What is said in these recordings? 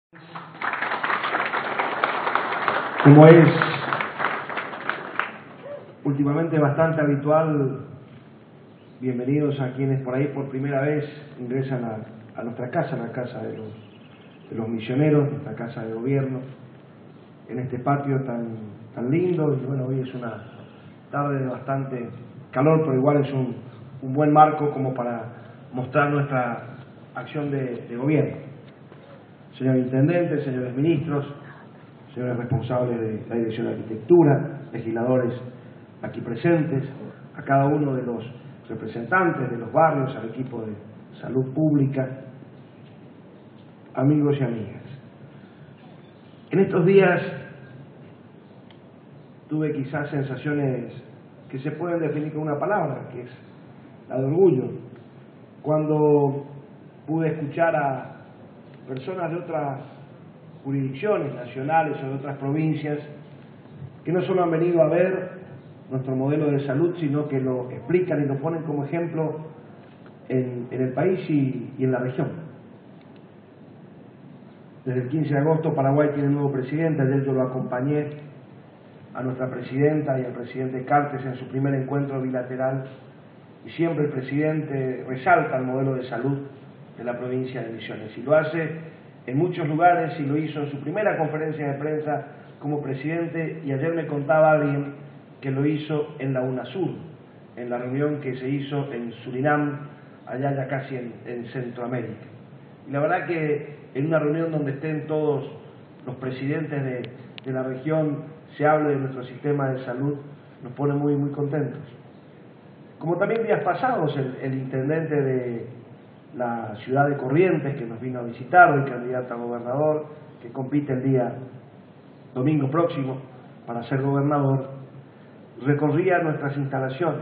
Como es últimamente bastante habitual, bienvenidos a quienes por ahí por primera vez ingresan a nuestra casa, la casa de los misioneros, nuestra casa de gobierno, en este patio tan lindo. Y bueno, hoy es una tarde de bastante calor, pero igual es un buen marco como para mostrar nuestra acción de gobierno. Señor Intendente, señores ministros, señores responsables de la Dirección de Arquitectura, legisladores aquí presentes, a cada uno de los representantes de los barrios, al equipo de salud pública, amigos y amigas. En estos días tuve quizás sensaciones que se pueden definir con una palabra, que es la de orgullo, cuando pude escuchar a personas de otras jurisdicciones nacionales o de otras provincias que no solo han venido a ver nuestro modelo de salud, sino que lo explican y lo ponen como ejemplo en el país y en la región. Desde el 15 de agosto Paraguay tiene nuevo presidente. Ayer yo lo acompañé a nuestra presidenta y al presidente Cartes en su primer encuentro bilateral, y siempre el presidente resalta el modelo de salud de la provincia de Misiones, y lo hace en muchos lugares, y lo hizo en su primera conferencia de prensa como presidente, y ayer me contaba alguien que lo hizo en la UNASUR, en la reunión que se hizo en Surinam, allá ya casi en Centroamérica. Y la verdad que en una reunión donde estén todos los presidentes de la región, se hable de nuestro sistema de salud, nos pone muy, muy contentos. Como también días pasados, el intendente de la ciudad de Corrientes, que nos vino a visitar, hoy candidato a gobernador, que compite el día domingo próximo para ser gobernador, recorría nuestras instalaciones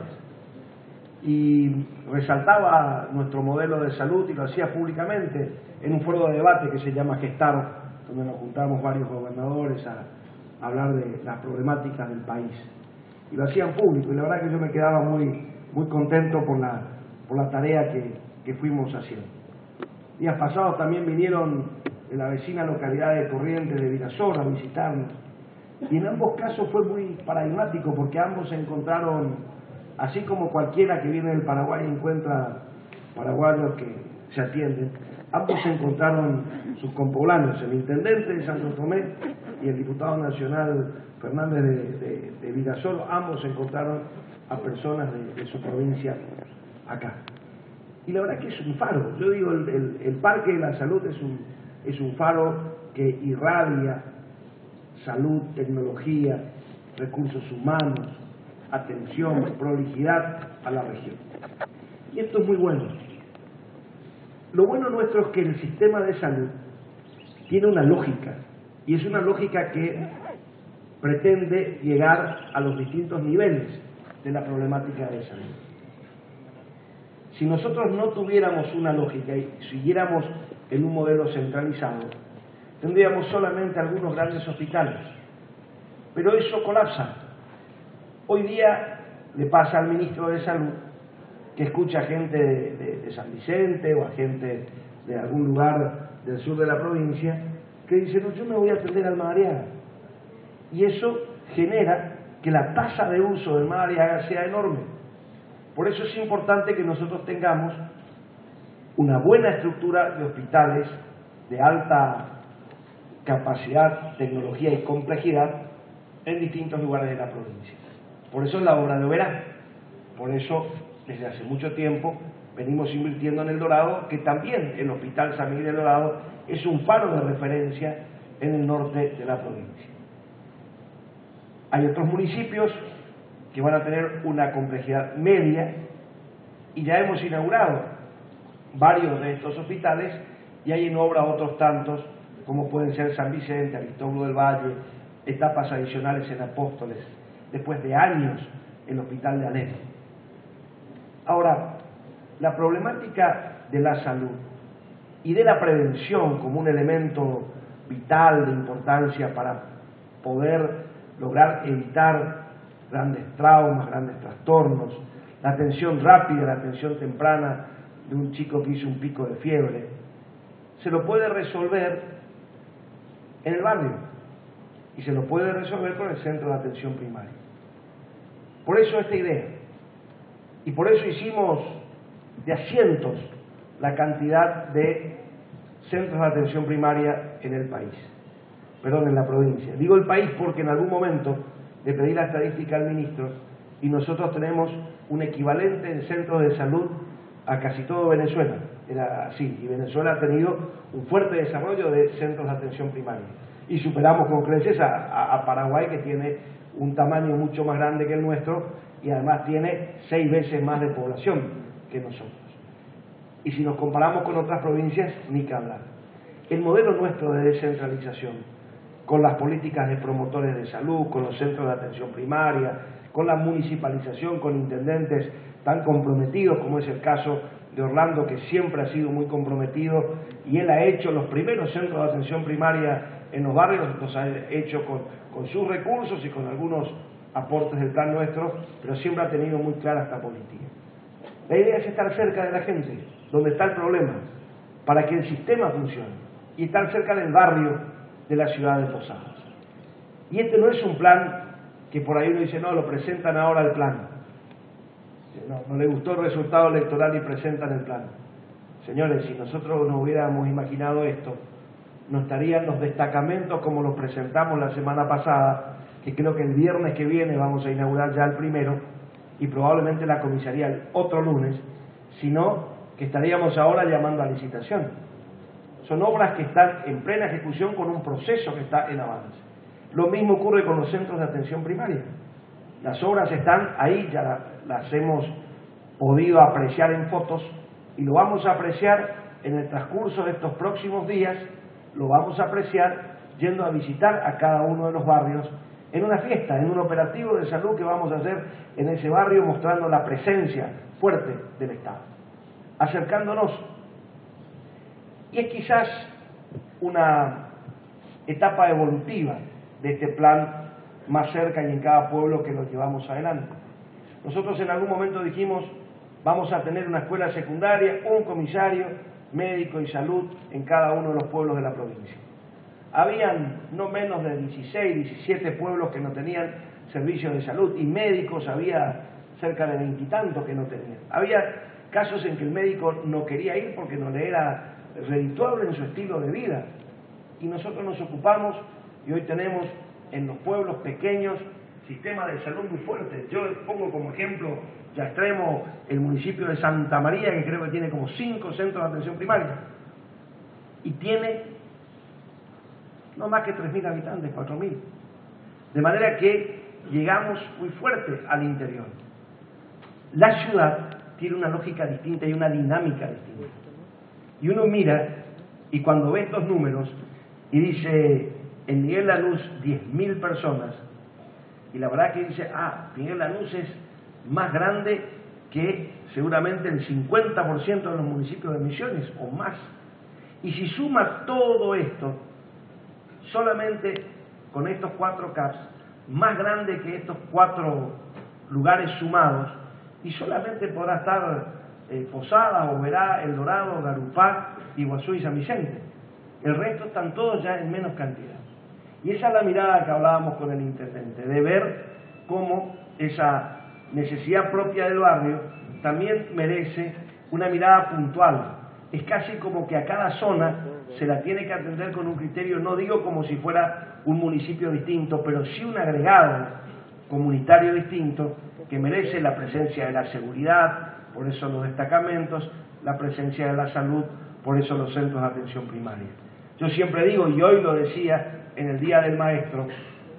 y resaltaba nuestro modelo de salud, y lo hacía públicamente en un foro de debate que se llama Gestar, donde nos juntamos varios gobernadores a hablar de las problemáticas del país, y lo hacían público, y la verdad que yo me quedaba muy contento por la tarea que fuimos haciendo. Días pasados también vinieron de la vecina localidad de Corrientes, de Virasoro, a visitarnos, y en ambos casos fue muy paradigmático, porque ambos se encontraron, así como cualquiera que viene del Paraguay encuentra paraguayos que se atienden, ambos se encontraron sus compoblanos, el intendente de Santo Tomé y el diputado nacional Fernández de Virasoro. Ambos se encontraron a personas de su provincia acá. Y la verdad que es un faro. Yo digo, el Parque de la Salud es un faro que irradia salud, tecnología, recursos humanos, atención, prolijidad a la región. Y esto es muy bueno. Lo bueno nuestro es que el sistema de salud tiene una lógica, y es una lógica que pretende llegar a los distintos niveles de la problemática de salud. Si nosotros no tuviéramos una lógica y siguiéramos en un modelo centralizado, tendríamos solamente algunos grandes hospitales, pero eso colapsa. Hoy día le pasa al ministro de Salud que escucha a gente de San Vicente o a gente de algún lugar del sur de la provincia que dice: no, yo me voy a atender al Madariaga, y eso genera que la tasa de uso del Madariaga sea enorme. Por eso es importante que nosotros tengamos una buena estructura de hospitales de alta capacidad, tecnología y complejidad en distintos lugares de la provincia. Por eso es la obra de Oberá. Por eso, desde hace mucho tiempo, venimos invirtiendo en El Dorado, que también el Hospital San Miguel del Dorado es un faro de referencia en el norte de la provincia. Hay otros municipios que van a tener una complejidad media, y ya hemos inaugurado varios de estos hospitales, y hay en obra otros tantos, como pueden ser San Vicente, Aristóbulo del Valle, etapas adicionales en Apóstoles, después de años el Hospital de Alem. Ahora, la problemática de la salud y de la prevención como un elemento vital de importancia para poder lograr evitar grandes traumas, grandes trastornos, la atención rápida, la atención temprana de un chico que hizo un pico de fiebre, se lo puede resolver en el barrio y se lo puede resolver con el centro de atención primaria. Por eso esta idea, y por eso hicimos de a cientos la cantidad de centros de atención primaria en el país, perdón, en la provincia. Digo el país porque en algún momento le pedí la estadística al ministro y nosotros tenemos un equivalente en centros de salud a casi todo Venezuela. Era así, y Venezuela ha tenido un fuerte desarrollo de centros de atención primaria. Y superamos con creces a Paraguay, que tiene un tamaño mucho más grande que el nuestro y además tiene 6 veces más de población que nosotros. Y si nos comparamos con otras provincias, ni que hablar. El modelo nuestro de descentralización, con las políticas de promotores de salud, con los centros de atención primaria, con la municipalización, con intendentes tan comprometidos como es el caso de Orlando, que siempre ha sido muy comprometido, y él ha hecho los primeros centros de atención primaria en los barrios, los ha hecho con sus recursos y con algunos aportes del plan nuestro, pero siempre ha tenido muy clara esta política. La idea es estar cerca de la gente, donde está el problema, para que el sistema funcione, y estar cerca del barrio de la ciudad de Posadas. Y este no es un plan que por ahí uno dice, no, lo presentan ahora el plan. No le gustó el resultado electoral y presentan el plan. Señores, si nosotros nos hubiéramos imaginado esto, no estarían los destacamentos como los presentamos la semana pasada, que creo que el viernes que viene vamos a inaugurar ya el primero, y probablemente la comisaría el otro lunes, sino que estaríamos ahora llamando a licitación. Son obras que están en plena ejecución con un proceso que está en avance. Lo mismo ocurre con los centros de atención primaria. Las obras están ahí, ya las hemos podido apreciar en fotos y lo vamos a apreciar en el transcurso de estos próximos días, lo vamos a apreciar yendo a visitar a cada uno de los barrios en una fiesta, en un operativo de salud que vamos a hacer en ese barrio, mostrando la presencia fuerte del Estado, acercándonos. Y es quizás una etapa evolutiva de este plan, más cerca y en cada pueblo que lo llevamos adelante. Nosotros en algún momento dijimos, vamos a tener una escuela secundaria, un comisario, médico y salud en cada uno de los pueblos de la provincia. Habían no menos de 16, 17 pueblos que no tenían servicios de salud, y médicos había cerca de 20 y tantos que no tenían. Había casos en que el médico no quería ir porque no le era redituable en su estilo de vida. Y nosotros nos ocupamos y hoy tenemos en los pueblos pequeños sistemas de salud muy fuertes. Yo pongo como ejemplo ya extremo el municipio de Santa María, que creo que tiene como 5 centros de atención primaria y tiene no más que 3.000 habitantes, 4.000. De manera que llegamos muy fuerte al interior. La ciudad tiene una lógica distinta y una dinámica distinta. Y uno mira y cuando ve estos números y dice, en Miguel Lanús 10.000 personas, y la verdad que dice, Miguel Lanús es más grande que seguramente el 50% de los municipios de Misiones o más. Y si suma todo esto, solamente con estos 4 CAPS, más grande que estos 4 lugares sumados, y solamente podrá estar Posadas, Oberá, El Dorado, Garupá, Iguazú y San Vicente. El resto están todos ya en menos cantidad. Y esa es la mirada que hablábamos con el intendente, de ver cómo esa necesidad propia del barrio también merece una mirada puntual. Es casi como que a cada zona se la tiene que atender con un criterio, no digo como si fuera un municipio distinto, pero sí un agregado comunitario distinto que merece la presencia de la seguridad, por eso los destacamentos, la presencia de la salud, por eso los centros de atención primaria. Yo siempre digo, y hoy lo decía en el Día del Maestro,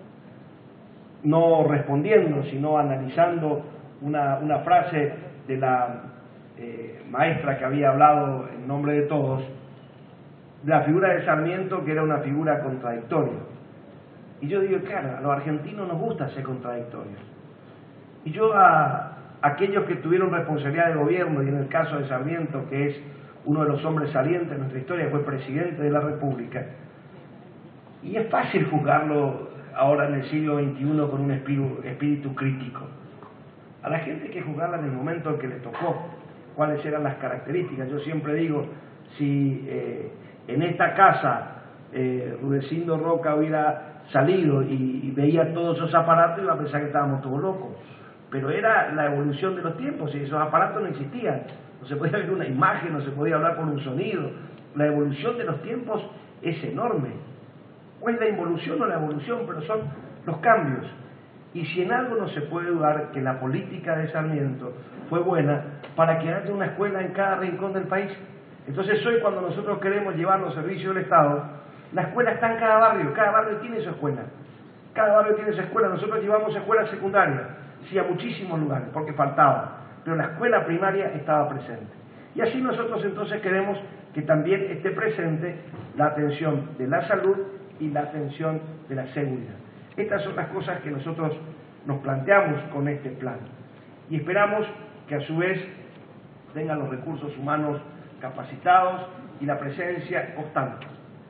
no respondiendo, sino analizando una frase de la maestra que había hablado en nombre de todos, de la figura de Sarmiento, que era una figura contradictoria. Y yo digo, claro, a los argentinos nos gusta ser contradictorios. Y yo a aquellos que tuvieron responsabilidad de gobierno, y en el caso de Sarmiento, que es uno de los hombres salientes de nuestra historia, fue presidente de la República, y es fácil juzgarlo ahora en el siglo XXI con un espíritu crítico. A la gente hay que juzgarla en el momento en que le tocó, cuáles eran las características. Yo siempre digo, si en esta casa Rudecindo Roca hubiera salido y veía todos esos aparatos, iba a pensar que estábamos todos locos. Pero era la evolución de los tiempos, y esos aparatos no existían. No se podía ver una imagen, no se podía hablar con un sonido. La evolución de los tiempos es enorme. O es la involución o la evolución, pero son los cambios. Y si en algo no se puede dudar, que la política de Sarmiento fue buena para que haya una escuela en cada rincón del país. Entonces hoy, cuando nosotros queremos llevar los servicios del Estado, la escuela está en cada barrio tiene su escuela. Cada barrio tiene su escuela. Nosotros llevamos escuelas secundarias, sí, a muchísimos lugares, porque faltaba, pero la escuela primaria estaba presente. Y así nosotros entonces queremos que también esté presente la atención de la salud y la atención de la seguridad. Estas son las cosas que nosotros nos planteamos con este plan. Y esperamos que a su vez tengan los recursos humanos capacitados y la presencia constante.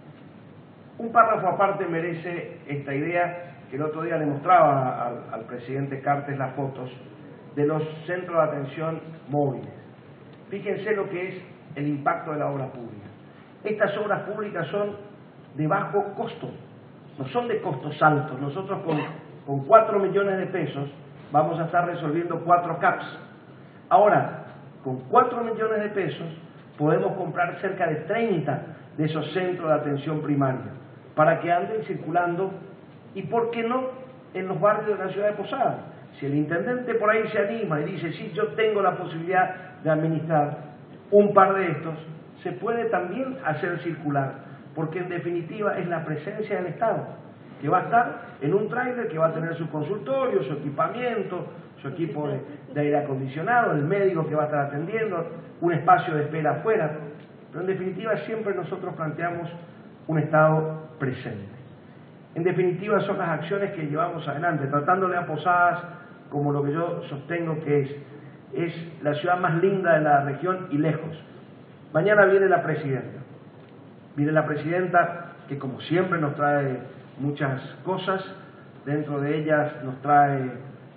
Un párrafo aparte merece esta idea, que el otro día le mostraba al presidente Cartes las fotos de los centros de atención móviles. Fíjense lo que es el impacto de la obra pública. Estas obras públicas son de bajo costo, no son de costos altos. Nosotros con 4 millones de pesos vamos a estar resolviendo 4 CAPs. Ahora, con 4 millones de pesos podemos comprar cerca de 30 de esos centros de atención primaria para que anden circulando, y por qué no en los barrios de la ciudad de Posadas. Si el intendente por ahí se anima y dice, sí, yo tengo la posibilidad de administrar un par de estos, se puede también hacer circular, porque en definitiva es la presencia del Estado, que va a estar en un tráiler, que va a tener su consultorio, su equipamiento, su equipo de aire acondicionado, el médico que va a estar atendiendo, un espacio de espera afuera. Pero en definitiva siempre nosotros planteamos un Estado presente. En definitiva son las acciones que llevamos adelante, tratándole a Posadas como lo que yo sostengo que es la ciudad más linda de la región y lejos. Mañana viene la presidenta. Viene la presidenta que, como siempre, nos trae muchas cosas. Dentro de ellas nos trae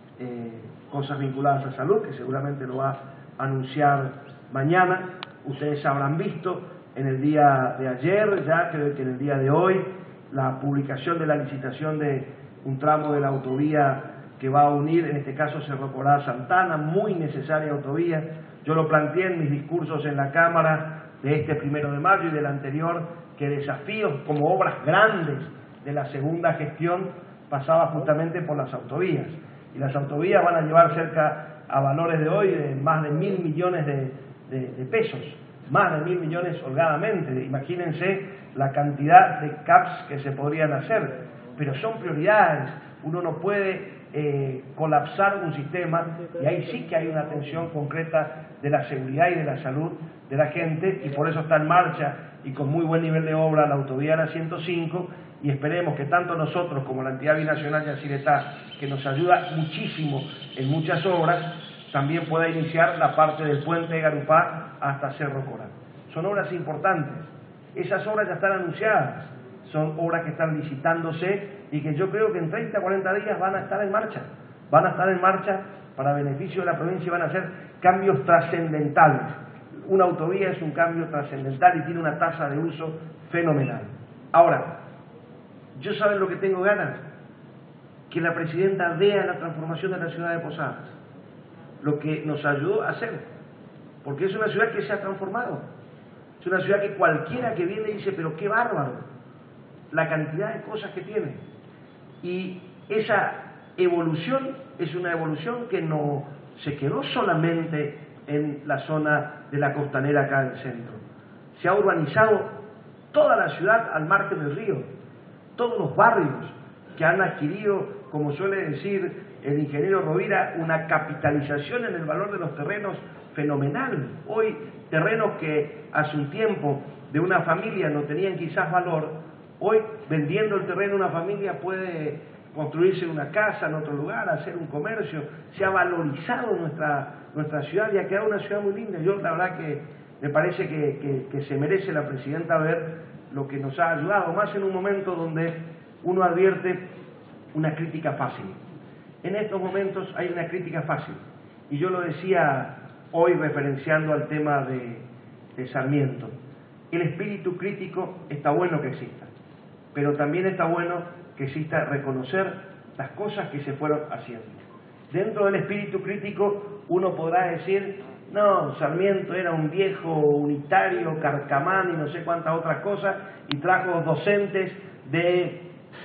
cosas vinculadas a salud, que seguramente lo va a anunciar mañana. Ustedes habrán visto en el día de ayer, ya creo que en el día de hoy, la publicación de la licitación de un tramo de la autovía que va a unir, en este caso Cerro Corá Santana, muy necesaria autovía. Yo lo planteé en mis discursos en la Cámara de este 1 de mayo y del anterior, que desafíos como obras grandes de la segunda gestión pasaba justamente por las autovías. Y las autovías van a llevar cerca, a valores de hoy, de más de 1.000 millones de pesos, más de 1.000 millones holgadamente. Imagínense la cantidad de CAPs que se podrían hacer, pero son prioridades. Uno no puede colapsar un sistema, y ahí sí que hay una atención concreta de la seguridad y de la salud de la gente, y por eso está en marcha y con muy buen nivel de obra la autovía de la 105, y esperemos que tanto nosotros como la entidad binacional Yacyretá, que nos ayuda muchísimo en muchas obras, también pueda iniciar la parte del puente de Garupá hasta Cerro Corá. Son obras importantes. Esas obras ya están anunciadas, son obras que están licitándose y que yo creo que en 30 o 40 días van a estar en marcha. Van a estar en marcha para beneficio de la provincia y van a ser cambios trascendentales. Una autovía es un cambio trascendental y tiene una tasa de uso fenomenal. Ahora, ¿yo saben lo que tengo ganas? Que la presidenta vea la transformación de la ciudad de Posadas, lo que nos ayudó a hacer, porque es una ciudad que se ha transformado. Es una ciudad que cualquiera que viene dice, pero qué bárbaro, la cantidad de cosas que tiene. Y esa evolución es una evolución que no se quedó solamente en la zona de la costanera acá del centro. Se ha urbanizado toda la ciudad al margen del río, todos los barrios que han adquirido, como suele decir el ingeniero Rovira, una capitalización en el valor de los terrenos fenomenal. Hoy, terrenos que hace un tiempo de una familia no tenían quizás valor, hoy vendiendo el terreno una familia puede construirse una casa en otro lugar, hacer un comercio. Se ha valorizado nuestra ciudad y ha quedado una ciudad muy linda. Yo la verdad que me parece que se merece la presidenta ver lo que nos ha ayudado, más en un momento donde uno advierte una crítica fácil. En estos momentos hay una crítica fácil, y yo lo decía hoy referenciando al tema de Sarmiento. El espíritu crítico está bueno que exista, pero también está bueno que exista reconocer las cosas que se fueron haciendo. Dentro del espíritu crítico uno podrá decir, no, Sarmiento era un viejo unitario, carcamán y no sé cuántas otras cosas, y trajo docentes de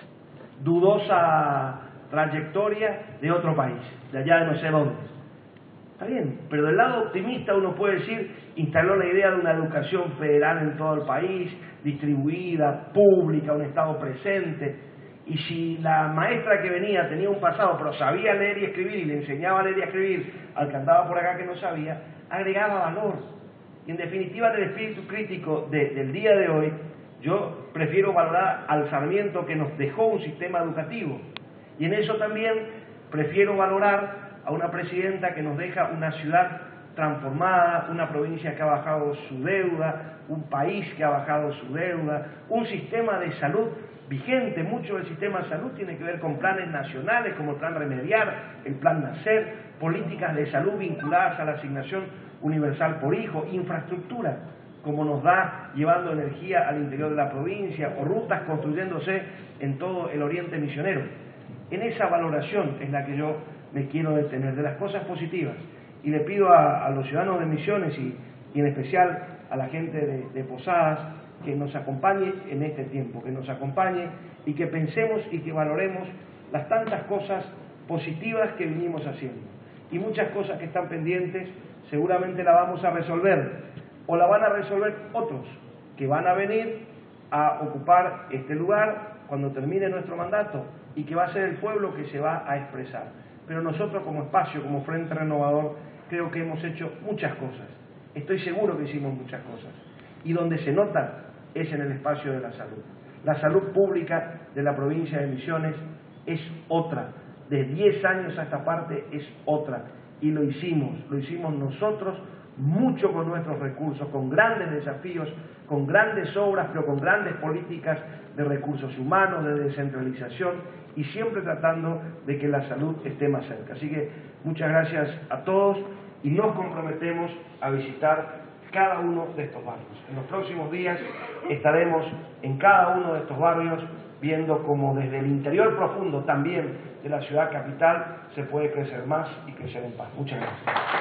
dudosa trayectoria de otro país, de allá de no sé dónde. Está bien, pero del lado optimista uno puede decir, instaló la idea de una educación federal en todo el país, distribuida, pública, un Estado presente, y si la maestra que venía tenía un pasado, pero sabía leer y escribir, y le enseñaba a leer y a escribir al que andaba por acá que no sabía, agregaba valor. Y en definitiva, del espíritu crítico del día de hoy, yo prefiero valorar al Sarmiento que nos dejó un sistema educativo, y en eso también prefiero valorar a una presidenta que nos deja una ciudad transformada, una provincia que ha bajado su deuda, un país que ha bajado su deuda, un sistema de salud vigente. Mucho del sistema de salud tiene que ver con planes nacionales como el Plan Remediar, el Plan Nacer, políticas de salud vinculadas a la asignación universal por hijo, infraestructura, como nos da llevando energía al interior de la provincia, o rutas construyéndose en todo el oriente misionero. En esa valoración es la que yo me quiero detener, de las cosas positivas, y le pido a los ciudadanos de Misiones y en especial a la gente de Posadas que nos acompañe en este tiempo, que nos acompañe y que pensemos y que valoremos las tantas cosas positivas que vinimos haciendo, y muchas cosas que están pendientes seguramente la vamos a resolver, o la van a resolver otros que van a venir a ocupar este lugar cuando termine nuestro mandato, y que va a ser el pueblo que se va a expresar. Pero nosotros como espacio, como Frente Renovador, creo que hemos hecho muchas cosas. Estoy seguro que hicimos muchas cosas. Y donde se nota es en el espacio de la salud. La salud pública de la provincia de Misiones es otra. De 10 años a esta parte es otra. Y lo hicimos nosotros, mucho con nuestros recursos, con grandes desafíos, con grandes obras, pero con grandes políticas de recursos humanos, de descentralización, y siempre tratando de que la salud esté más cerca. Así que muchas gracias a todos, y nos comprometemos a visitar cada uno de estos barrios. En los próximos días estaremos en cada uno de estos barrios viendo cómo desde el interior profundo también de la ciudad capital se puede crecer más y crecer en paz. Muchas gracias.